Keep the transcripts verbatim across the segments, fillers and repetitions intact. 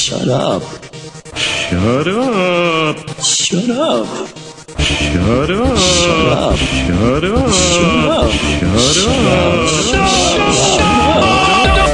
Shut up. Shut up. Shut up. Shut up. Shut up. Shut up. Shut up. Shut up. Shut up.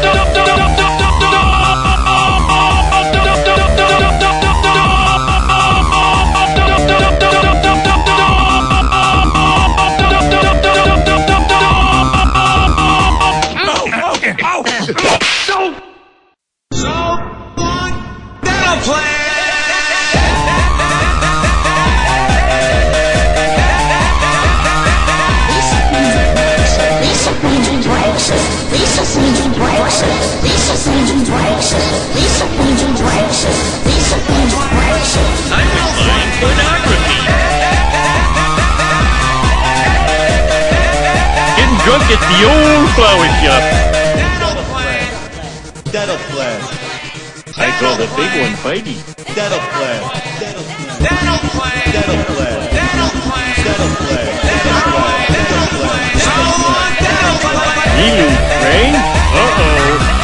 Drunk at the old flower shop. That'll play. That'll play. I call the big one Fighty. That'll play. That'll play. That'll play. That'll play. That'll play. That'll play. That'll play. That'll play. Someone that'll play. He lose, Frank. Uh-oh.